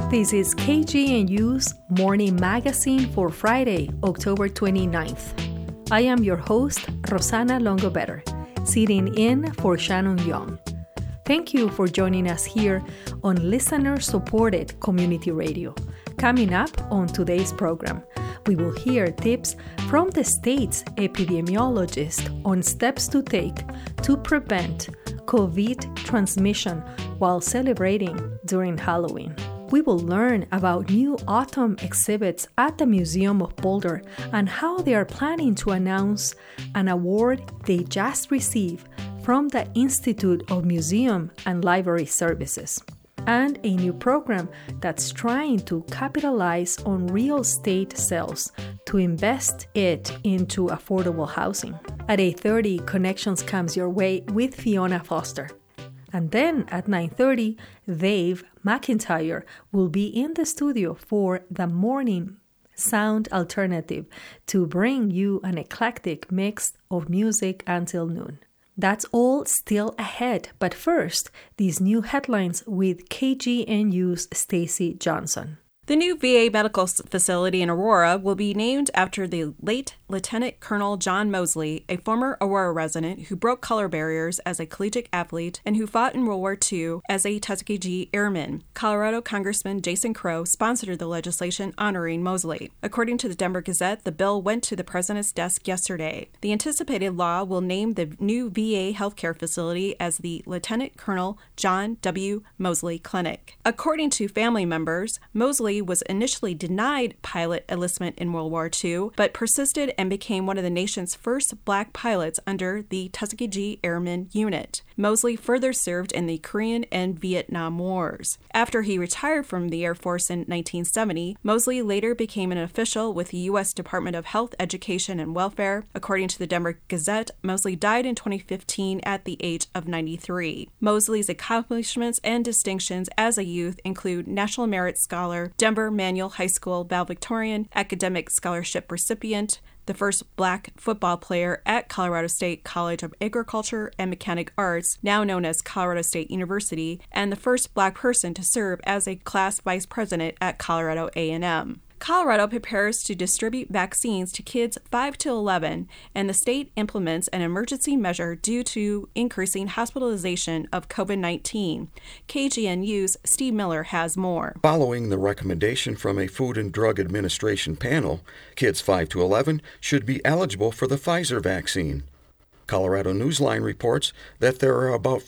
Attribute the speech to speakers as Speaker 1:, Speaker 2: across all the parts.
Speaker 1: This is KGNU's Morning Magazine for Friday, October 29th. I am your host, Rosanna Longobetter, sitting in for Shannon Young. Thank you for joining us here on listener-supported community radio. Coming up on today's program, we will hear tips from the state's epidemiologist on steps to take to prevent COVID transmission while celebrating during Halloween. We will learn about new autumn exhibits at the Museum of Boulder and how they are planning to announce an award they just received from the Institute of Museum and Library Services, and a new program that's trying to capitalize on real estate sales to invest it into affordable housing. At 8:30, Connections comes your way with Fiona Foster. And then at 9:30, Dave McIntyre will be in the studio for the Morning Sound Alternative to bring you an eclectic mix of music until noon. That's all still ahead, but first, these new headlines with KGNU's Stacy Johnson.
Speaker 2: The new VA medical facility in Aurora will be named after the late Lieutenant Colonel John Mosley, a former Aurora resident who broke color barriers as a collegiate athlete and who fought in World War II as a Tuskegee Airman. Colorado Congressman Jason Crow sponsored the legislation honoring Mosley. According to the Denver Gazette, the bill went to the president's desk yesterday. The anticipated law will name the new VA healthcare facility as the Lieutenant Colonel John W. Mosley Clinic. According to family members, Mosley was initially denied pilot enlistment in World War II, but persisted and became one of the nation's first black pilots under the Tuskegee Airmen Unit. Mosley further served in the Korean and Vietnam Wars. After he retired from the Air Force in 1970, Mosley later became an official with the U.S. Department of Health, Education, and Welfare. According to the Denver Gazette, Mosley died in 2015 at the age of 93. Mosley's accomplishments and distinctions as a youth include National Merit Scholar, Denver Manual High School valedictorian, academic scholarship recipient, the first black football player at Colorado State College of Agriculture and Mechanic Arts, now known as Colorado State University, and the first black person to serve as a class vice president at Colorado A&M. Colorado prepares to distribute vaccines to kids 5 to 11, and the state implements an emergency measure due to increasing hospitalization of COVID-19. KGNU's Steve Miller has more.
Speaker 3: Following the recommendation from a Food and Drug Administration panel, kids 5 to 11 should be eligible for the Pfizer vaccine. Colorado Newsline reports that there are about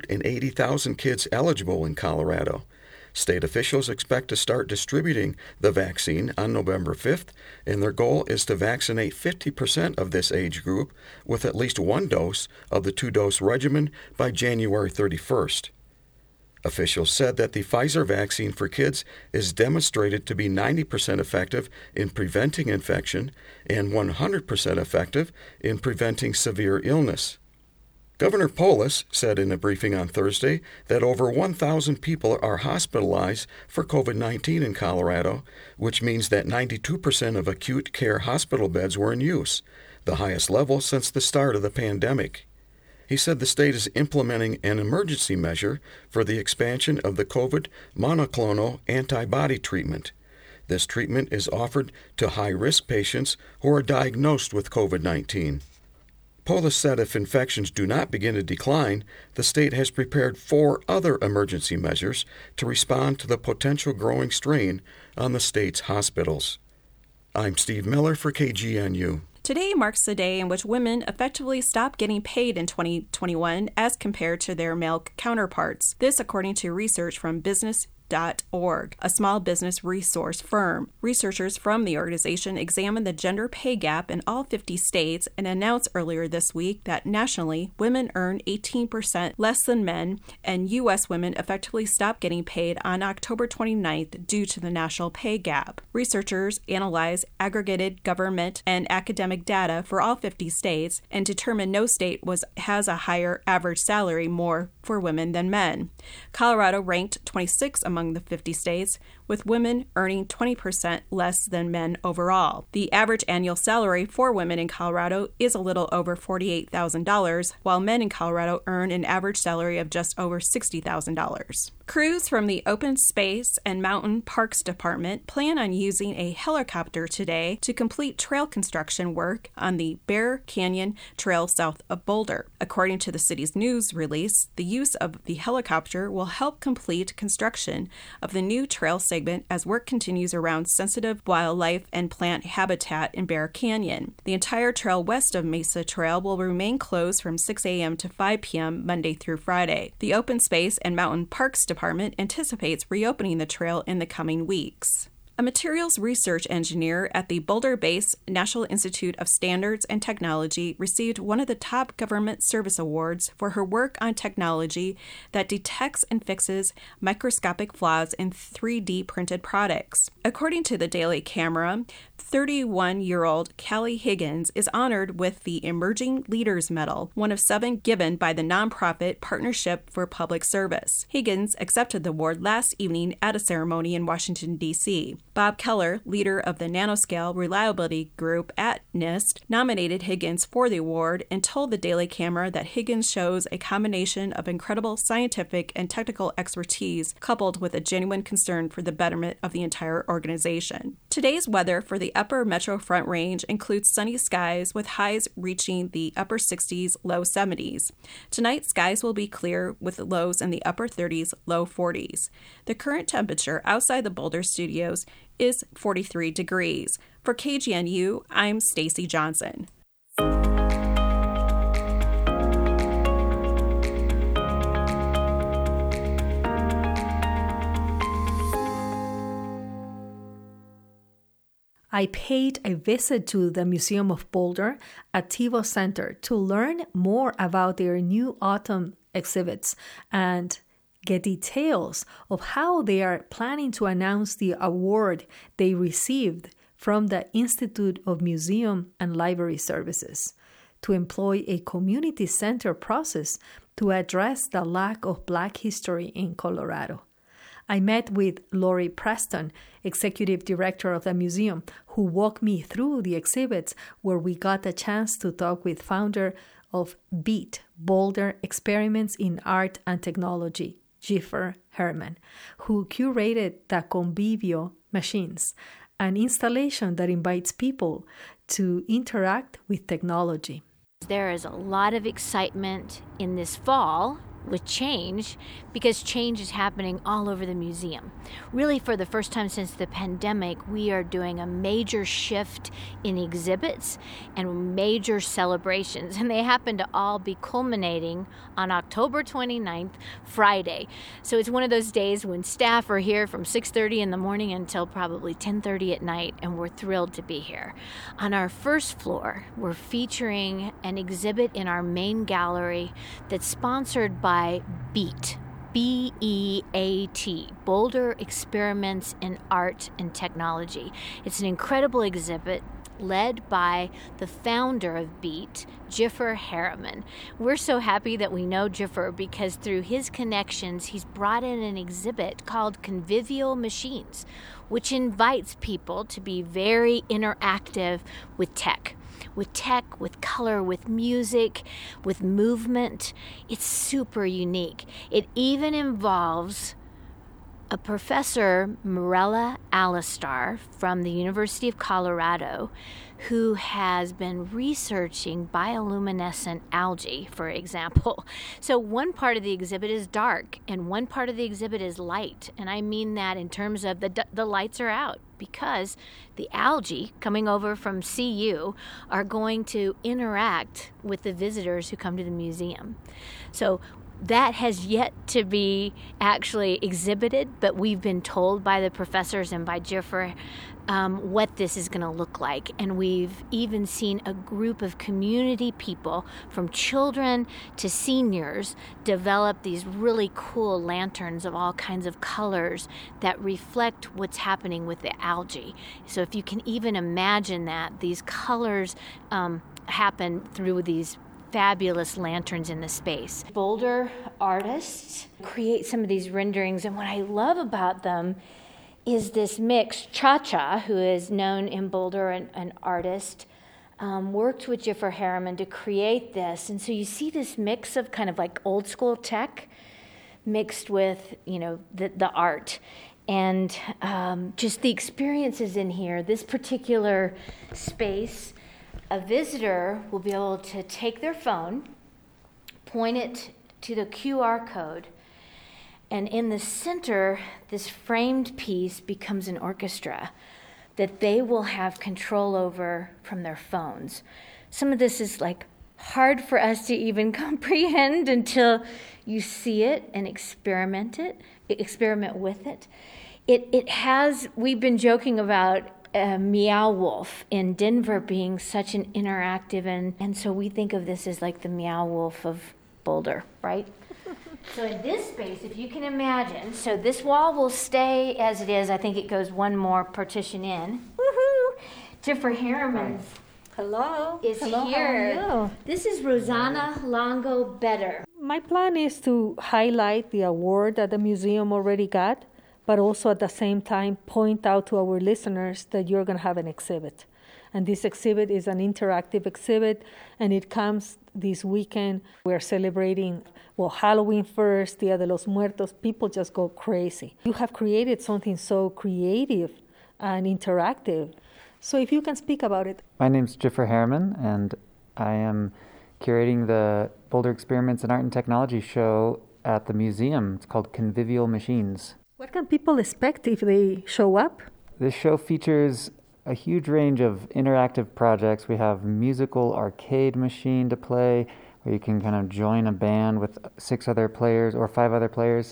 Speaker 3: 480,000 kids eligible in Colorado. State officials expect to start distributing the vaccine on November 5th, and their goal is to vaccinate 50% of this age group with at least one dose of the two-dose regimen by January 31st. Officials said that the Pfizer vaccine for kids is demonstrated to be 90% effective in preventing infection and 100% effective in preventing severe illness. Governor Polis said in a briefing on Thursday that over 1,000 people are hospitalized for COVID-19 in Colorado, which means that 92% of acute care hospital beds were in use, the highest level since the start of the pandemic. He said the state is implementing an emergency measure for the expansion of the COVID monoclonal antibody treatment. This treatment is offered to high-risk patients who are diagnosed with COVID-19. Polis said if infections do not begin to decline, the state has prepared 4 other emergency measures to respond to the potential growing strain on the state's hospitals. I'm Steve Miller for KGNU.
Speaker 2: Today marks the day in which women effectively stopped getting paid in 2021 as compared to their male counterparts. This according to research from Business.org, a small business resource firm. Researchers from the organization examined the gender pay gap in all 50 states and announced earlier this week that nationally, women earn 18% less than men, and U.S. women effectively stopped getting paid on October 29th due to the national pay gap. Researchers analyzed aggregated government and academic data for all 50 states and determined no state has a higher average salary more for women than men. Colorado ranked 26th among the 50 states, with women earning 20% less than men overall. The average annual salary for women in Colorado is a little over $48,000, while men in Colorado earn an average salary of just over $60,000. Crews from the Open Space and Mountain Parks Department plan on using a helicopter today to complete trail construction work on the Bear Canyon Trail south of Boulder. According to the city's news release, the use of the helicopter will help complete construction of the new trail segment as work continues around sensitive wildlife and plant habitat in Bear Canyon. The entire trail west of Mesa Trail will remain closed from 6 a.m. to 5 p.m. Monday through Friday. The Open Space and Mountain Parks Department anticipates reopening the trail in the coming weeks. A materials research engineer at the Boulder-based National Institute of Standards and Technology received one of the top government service awards for her work on technology that detects and fixes microscopic flaws in 3D printed products. According to the Daily Camera, 31-year-old Callie Higgins is honored with the Emerging Leaders Medal, one of 7 given by the nonprofit Partnership for Public Service. Higgins accepted the award last evening at a ceremony in Washington, D.C. Bob Keller, leader of the Nanoscale Reliability Group at NIST, nominated Higgins for the award and told the Daily Camera that Higgins shows a combination of incredible scientific and technical expertise coupled with a genuine concern for the betterment of the entire organization. Today's weather for the upper Metro Front Range includes sunny skies with highs reaching the upper 60s, low 70s. Tonight, skies will be clear with lows in the upper 30s, low 40s. The current temperature outside the Boulder studios is 43 degrees. For KGNU, I'm Stacy Johnson.
Speaker 1: I paid a visit to the Museum of Boulder at TiVo Center to learn more about their new autumn exhibits and get details of how they are planning to announce the award they received from the Institute of Museum and Library Services to employ a community center process to address the lack of Black history in Colorado. I met with Lori Preston, executive director of the museum, who walked me through the exhibits where we got the chance to talk with founder of BEAT, Boulder Experiments in Art and Technology, Jiffer Herman, who curated the Convivio machines, an installation that invites people to interact with technology.
Speaker 4: There is a lot of excitement in this fall with change because change is happening all over the museum. Really, for the first time since the pandemic, we are doing a major shift in exhibits and major celebrations, and they happen to all be culminating on October 29th, Friday. So it's one of those days when staff are here from 6:30 in the morning until probably 10:30 at night, and we're thrilled to be here. On our first floor, we're featuring an exhibit in our main gallery that's sponsored by BEAT, B-E-A-T, Boulder Experiments in Art and Technology. It's an incredible exhibit led by the founder of BEAT, Jiffer Herman. We're so happy that we know Jiffer because through his connections, he's brought in an exhibit called Convivio Machines, which invites people to be very interactive with tech, with color, with music, with movement. It's super unique. It even involves a professor, Mirella Alistar, from the University of Colorado, who has been researching bioluminescent algae, for example. So one part of the exhibit is dark, and one part of the exhibit is light. And I mean that in terms of the lights are out, because the algae coming over from CU are going to interact with the visitors who come to the museum. So that has yet to be actually exhibited, but we've been told by the professors and by Jiffer what this is going to look like. And we've even seen a group of community people, from children to seniors, develop these really cool lanterns of all kinds of colors that reflect what's happening with the algae. So if you can even imagine that, these colors happen through these fabulous lanterns in the space. Boulder artists create some of these renderings, and what I love about them is this mix. Cha-Cha, who is known in Boulder, an artist, worked with Jiffer Herman to create this. And so you see this mix of kind of like old school tech mixed with, the art. And just the experiences in here, this particular space, a visitor will be able to take their phone, point it to the QR code, and in the center, this framed piece becomes an orchestra that they will have control over from their phones. Some of this is like hard for us to even comprehend until you see it and experiment with it. It has, we've been joking about Meow Wolf in Denver being such an interactive, and so we think of this as like the Meow Wolf of Boulder, right? So in this space, if you can imagine, so this wall will stay as it is. I think it goes one more partition in. Woohoo! Jiffer Harriman is here.
Speaker 1: How are you?
Speaker 4: This is Rosanna Longo Better.
Speaker 1: My plan is to highlight the award that the museum already got, but also at the same time point out to our listeners that you're going to have an exhibit. And this exhibit is an interactive exhibit, and it comes this weekend. We're celebrating, Halloween first, Dia de los Muertos. People just go crazy. You have created something so creative and interactive. So if you can speak about it.
Speaker 5: My name's Jiffer Harriman, and I am curating the Boulder Experiments in Art and Technology show at the museum. It's called Convivial Machines.
Speaker 1: What can people expect if they show up?
Speaker 5: This show features a huge range of interactive projects. We have musical arcade machine to play, where you can kind of join a band with 6 other players or 5 other players.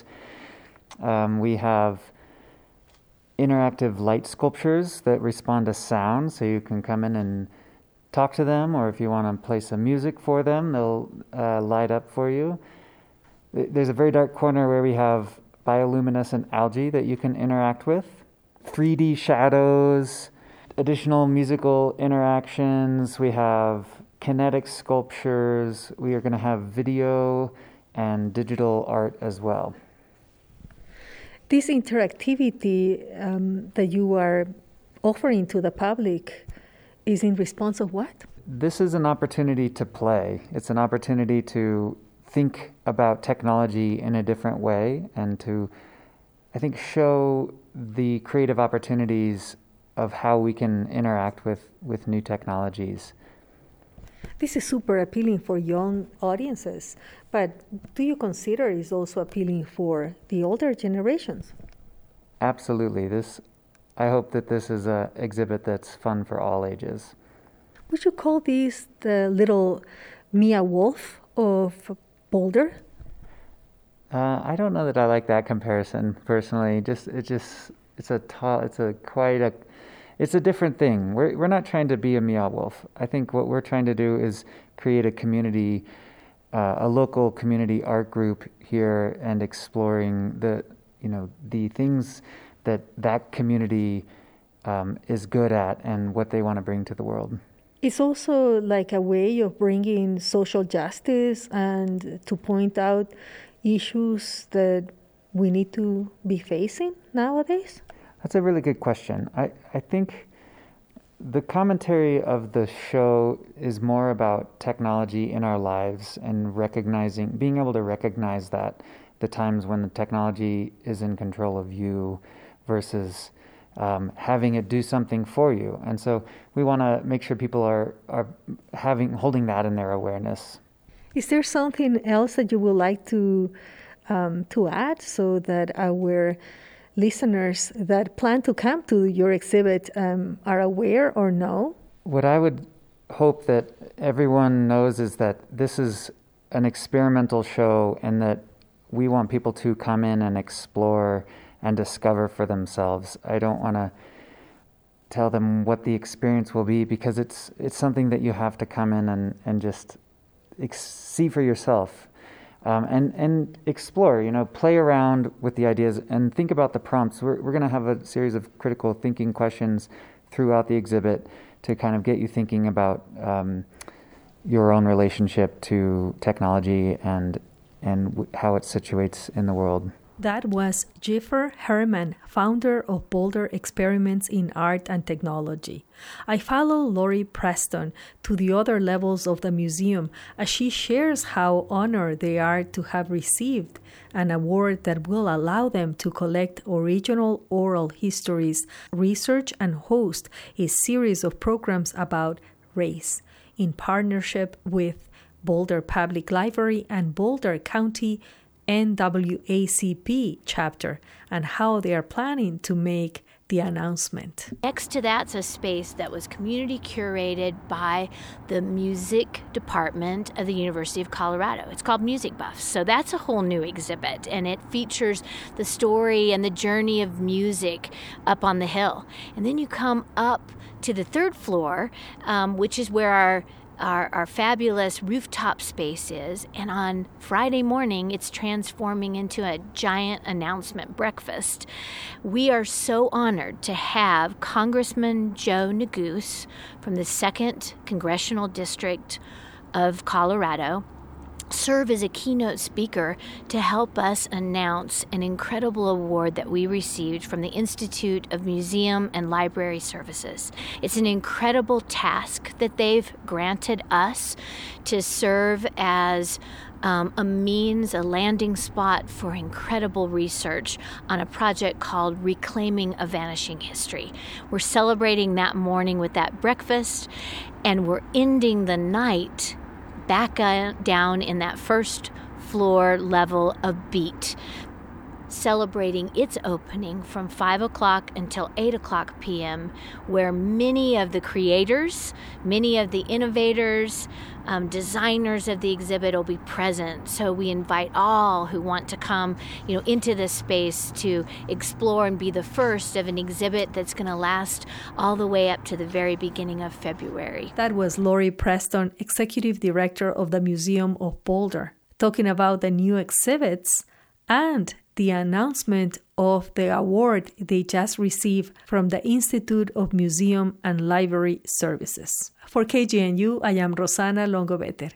Speaker 5: We have interactive light sculptures that respond to sound, so you can come in and talk to them, or if you want to play some music for them, they'll light up for you. There's a very dark corner where we have bioluminescent algae that you can interact with, 3D shadows, additional musical interactions. We have kinetic sculptures. We are going to have video and digital art as well.
Speaker 1: This interactivity that you are offering to the public is in response of what?
Speaker 5: This is an opportunity to play. It's an opportunity to think about technology in a different way and to, I think, show the creative opportunities of how we can interact with new technologies.
Speaker 1: This is super appealing for young audiences, but do you consider it's also appealing for the older generations?
Speaker 5: Absolutely. I hope that this is an exhibit that's fun for all ages.
Speaker 1: Would you call this the little Meow Wolf of Boulder?
Speaker 5: I don't know that I like that comparison personally. It's a different thing. We're not trying to be a Meow Wolf. I think what we're trying to do is create a community, a local community art group here, and exploring the things that community is good at and what they want to bring to the world.
Speaker 1: It's also like a way of bringing social justice and to point out issues that we need to be facing nowadays?
Speaker 5: That's a really good question. I think the commentary of the show is more about technology in our lives and being able to recognize that the times when the technology is in control of you versus having it do something for you. And so we want to make sure people are holding that in their awareness.
Speaker 1: Is there something else that you would like to add so that our listeners that plan to come to your exhibit are aware or know?
Speaker 5: What I would hope that everyone knows is that this is an experimental show and that we want people to come in and explore and discover for themselves. I don't want to tell them what the experience will be because it's something that you have to come in and just see for yourself. And explore, play around with the ideas and think about the prompts. We're going to have a series of critical thinking questions throughout the exhibit to kind of get you thinking about your own relationship to technology and how it situates in the world.
Speaker 1: That was Jiffer Herman, founder of Boulder Experiments in Art and Technology. I follow Lori Preston to the other levels of the museum as she shares how honored they are to have received an award that will allow them to collect original oral histories, research, and host a series of programs about race in partnership with Boulder Public Library and Boulder County NAACP chapter, and how they are planning to make the announcement.
Speaker 4: Next to that's a space that was community curated by the music department of the University of Colorado. It's called Music Buffs. So that's a whole new exhibit, and it features the story and the journey of music up on the hill. And then you come up to the third floor, which is where our fabulous rooftop space is, and on Friday morning it's transforming into a giant announcement breakfast. We are so honored to have Congressman Joe Neguse from the 2nd Congressional District of Colorado serve as a keynote speaker to help us announce an incredible award that we received from the Institute of Museum and Library Services. It's an incredible task that they've granted us to serve as a means, a landing spot for incredible research on a project called Reclaiming a Vanishing History. We're celebrating that morning with that breakfast, and we're ending the night back down in that first floor level of Beat, celebrating its opening from 5 o'clock until 8 o'clock p.m., where many of the creators, many of the innovators, designers of the exhibit will be present. So we invite all who want to come, into this space to explore and be the first of an exhibit that's going to last all the way up to the very beginning of February.
Speaker 1: That was Lori Preston, Executive Director of the Museum of Boulder, talking about the new exhibits and the announcement of the award they just received from the Institute of Museum and Library Services. For KGNU, I am Rosanna Longobetter.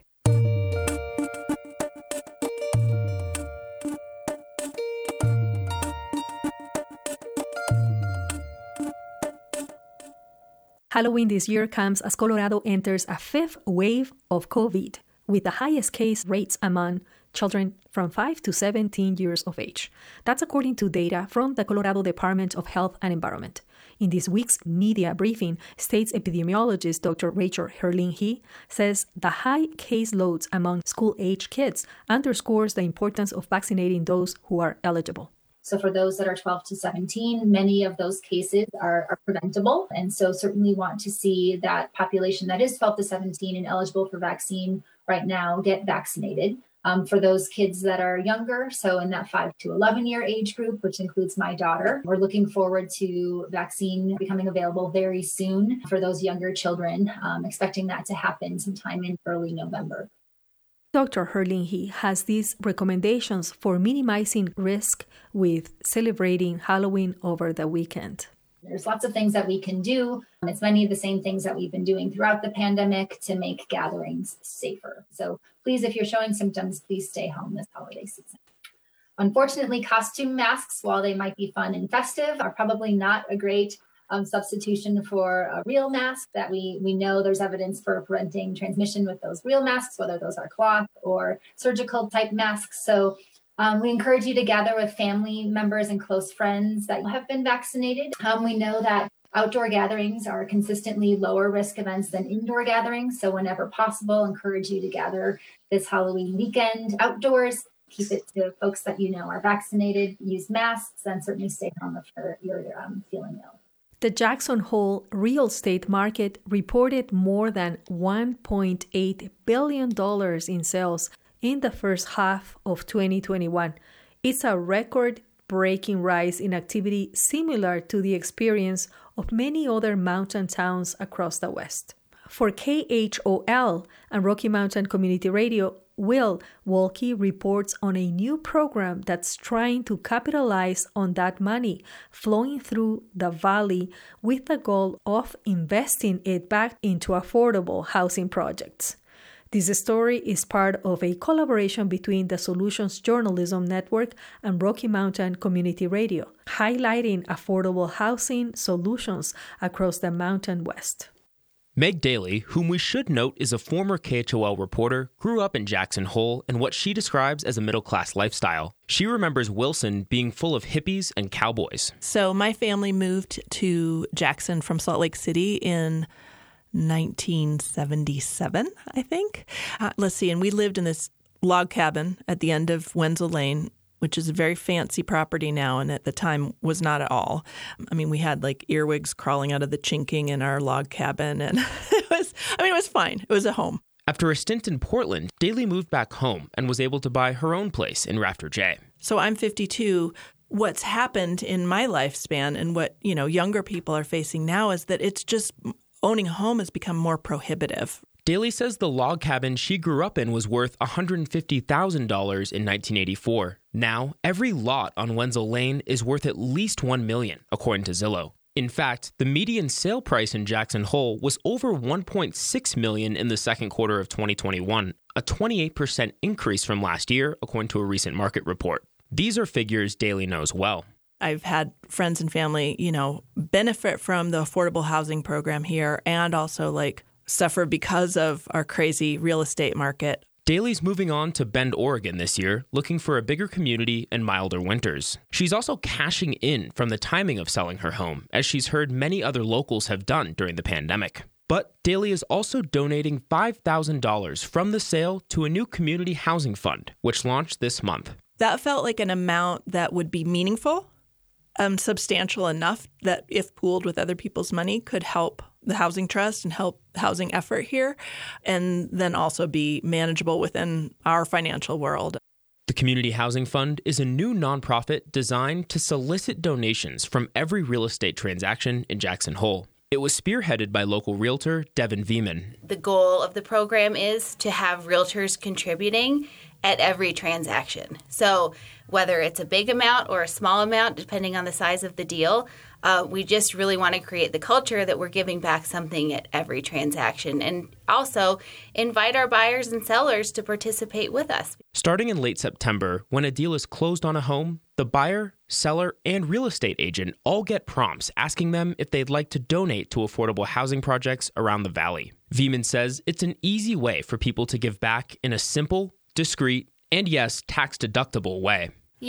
Speaker 1: Halloween this year comes as Colorado enters a 5th wave of COVID, with the highest case rates among children from 5 to 17 years of age. That's according to data from the Colorado Department of Health and Environment. In this week's media briefing, state's epidemiologist Dr. Rachel Herling-He says the high caseloads among school-age kids underscores the importance of vaccinating those who are eligible.
Speaker 6: So for those that are 12 to 17, many of those cases are preventable. And so certainly want to see that population that is 12 to 17 and eligible for vaccine right now get vaccinated. For those kids that are younger, so in that 5 to 11 year age group, which includes my daughter, we're looking forward to vaccine becoming available very soon for those younger children, expecting that to happen sometime in early November.
Speaker 1: Dr. Herling-He has these recommendations for minimizing risk with celebrating Halloween over the weekend.
Speaker 6: There's lots of things that we can do. It's many of the same things that we've been doing throughout the pandemic to make gatherings safer. So please, if you're showing symptoms, please stay home this holiday season. Unfortunately, costume masks, while they might be fun and festive, are probably not a great substitution for a real mask that we know there's evidence for preventing transmission with those real masks, whether those are cloth or surgical type masks. So we encourage you to gather with family members and close friends that have been vaccinated. We know that outdoor gatherings are consistently lower risk events than indoor gatherings. So whenever possible, encourage you to gather this Halloween weekend outdoors. Keep it to folks that you know are vaccinated, use masks, and certainly stay home if you're feeling ill.
Speaker 1: The Jackson Hole real estate market reported more than $1.8 billion in sales in the first half of 2021. It's a record-breaking rise in activity similar to the experience of many other mountain towns across the West. For KHOL and Rocky Mountain Community Radio, Will Walke reports on a new program that's trying to capitalize on that money flowing through the valley with the goal of investing it back into affordable housing projects. This story is part of a collaboration between the Solutions Journalism Network and Rocky Mountain Community Radio, highlighting affordable housing solutions across the Mountain West.
Speaker 7: Meg Daly, whom we should note is a former KHOL reporter, grew up in Jackson Hole in what she describes as a middle-class lifestyle. She remembers Wilson being full of hippies and cowboys.
Speaker 8: So my family moved to Jackson from Salt Lake City in 1977, I think. Let's see, and we lived in this log cabin at the end of Wenzel Lane, which is a very fancy property now, and at the time was not at all. I mean, we had like earwigs crawling out of the chinking in our log cabin, and it was fine. It was a home.
Speaker 7: After a stint in Portland, Daly moved back home and was able to buy her own place in Rafter J.
Speaker 8: So I'm 52. What's happened in my lifespan and what, younger people are facing now is that it's just owning a home has become more prohibitive.
Speaker 7: Daly says the log cabin she grew up in was worth $150,000 in 1984. Now, every lot on Wenzel Lane is worth at least $1 million, according to Zillow. In fact, the median sale price in Jackson Hole was over $1.6 million in the second quarter of 2021, a 28% increase from last year, according to a recent market report. These are figures Daly knows well.
Speaker 8: I've had friends and family, benefit from the affordable housing program here and also suffer because of our crazy real estate market.
Speaker 7: Daly's moving on to Bend, Oregon this year, looking for a bigger community and milder winters. She's also cashing in from the timing of selling her home, as she's heard many other locals have done during the pandemic. But Daly is also donating $5,000 from the sale to a new community housing fund, which launched this month.
Speaker 8: That felt like an amount that would be meaningful, substantial enough that if pooled with other people's money could help the housing trust and help housing effort here, and then also be manageable within our financial world.
Speaker 7: The Community Housing Fund is a new nonprofit designed to solicit donations from every real estate transaction in Jackson Hole. It was spearheaded by local realtor Devin Veman.
Speaker 9: The goal of the program is to have realtors contributing at every transaction. So whether it's a big amount or a small amount, depending on the size of the deal, we just really want to create the culture that we're giving back something at every transaction, and also invite our buyers and sellers to participate with us.
Speaker 7: Starting in late September, when a deal is closed on a home, the buyer, seller, and real estate agent all get prompts asking them if they'd like to donate to affordable housing projects around the valley. Veman says it's an easy way for people to give back in a simple, discreet, and yes, tax-deductible way.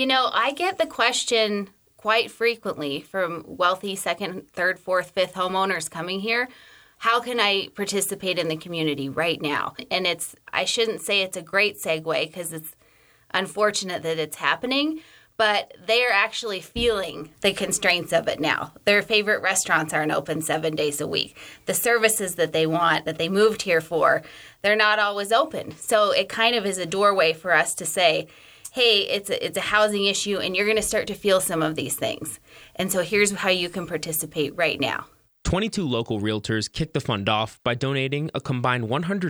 Speaker 9: I get the question quite frequently from wealthy second, third, fourth, fifth homeowners coming here. How can I participate in the community right now? And I shouldn't say it's a great segue because it's unfortunate that it's happening, but they are actually feeling the constraints of it now. Their favorite restaurants aren't open 7 days a week. The services that they want, that they moved here for, they're not always open. So it kind of is a doorway for us to say, hey, it's a housing issue and you're going to start to feel some of these things. And so here's how you can participate right now.
Speaker 7: 22 local realtors kicked the fund off by donating a combined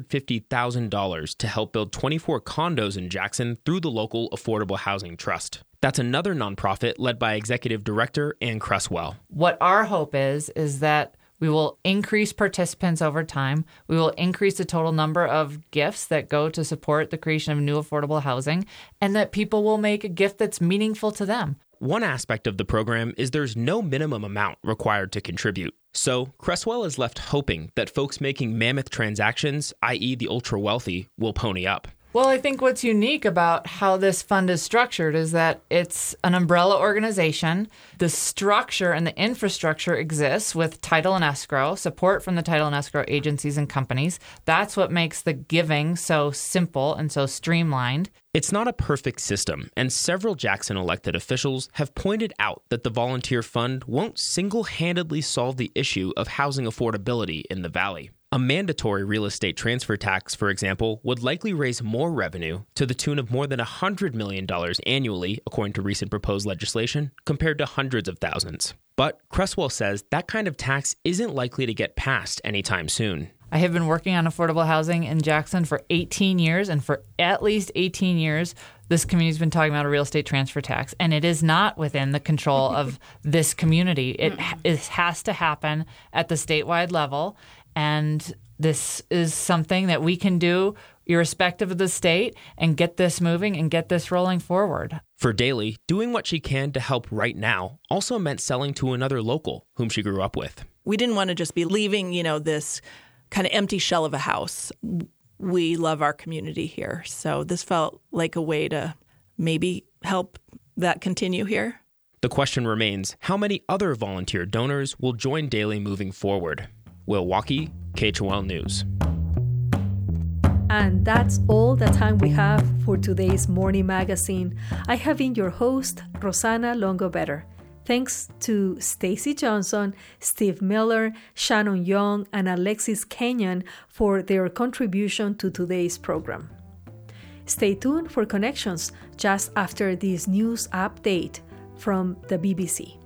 Speaker 7: $150,000 to help build 24 condos in Jackson through the local Affordable Housing Trust. That's another nonprofit led by Executive Director Ann Cresswell.
Speaker 10: What our hope is that we will increase participants over time. We will increase the total number of gifts that go to support the creation of new affordable housing, and that people will make a gift that's meaningful to them.
Speaker 7: One aspect of the program is there's no minimum amount required to contribute. So Cresswell is left hoping that folks making mammoth transactions, i.e. the ultra-wealthy, will pony up.
Speaker 10: Well, I think what's unique about how this fund is structured is that it's an umbrella organization. The structure and the infrastructure exists with title and escrow, support from the title and escrow agencies and companies. That's what makes the giving so simple and so streamlined.
Speaker 7: It's not a perfect system, and several Jackson elected officials have pointed out that the volunteer fund won't single-handedly solve the issue of housing affordability in the valley. A mandatory real estate transfer tax, for example, would likely raise more revenue to the tune of more than $100 million annually, according to recent proposed legislation, compared to hundreds of thousands. But Cresswell says that kind of tax isn't likely to get passed anytime soon.
Speaker 10: I have been working on affordable housing in Jackson for 18 years, and for at least 18 years, this community's been talking about a real estate transfer tax, and it is not within the control of this community. It has to happen at the statewide level, and this is something that we can do irrespective of the state and get this moving and get this rolling forward.
Speaker 7: For Daly, doing what she can to help right now also meant selling to another local whom she grew up with.
Speaker 8: We didn't want to just be leaving, this kind of empty shell of a house. We love our community here. So this felt like a way to maybe help that continue here.
Speaker 7: The question remains, how many other volunteer donors will join Daly moving forward? Will Walkie, KHOL News.
Speaker 1: And that's all the time we have for today's Morning Magazine. I have been your host, Rosanna Longo-Better. Thanks to Stacy Johnson, Steve Miller, Shannon Young, and Alexis Kenyon for their contribution to today's program. Stay tuned for Connections just after this news update from the BBC.